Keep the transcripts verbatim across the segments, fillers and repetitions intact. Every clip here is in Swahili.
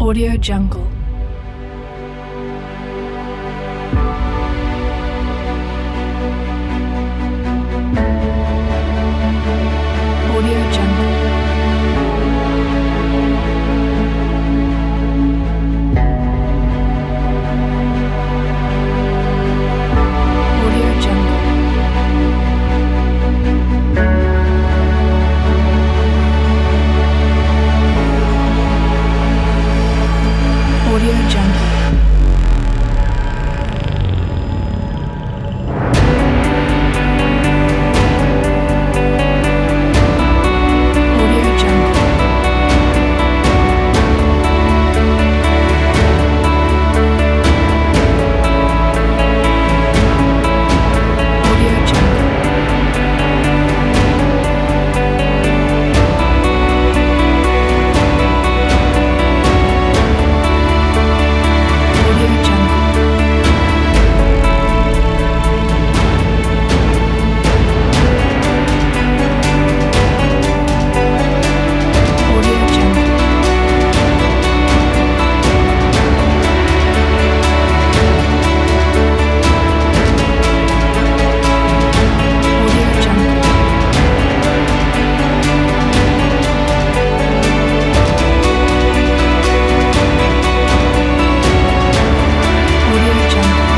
Audio Jungle. Audio Jungle. Audio Jungle. Audio Jungle. Audio Jungle. Audio Jungle. Audio Jungle. Audio Jungle. Audio Jungle. Audio Jungle.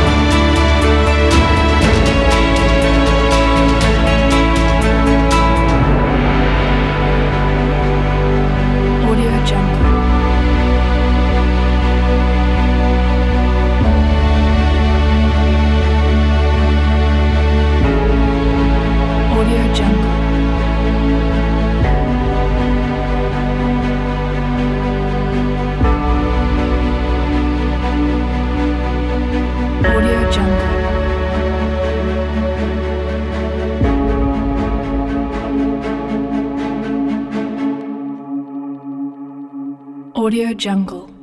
Audio Jungle. Audio Jungle. Audio Jungle. Audio Jungle.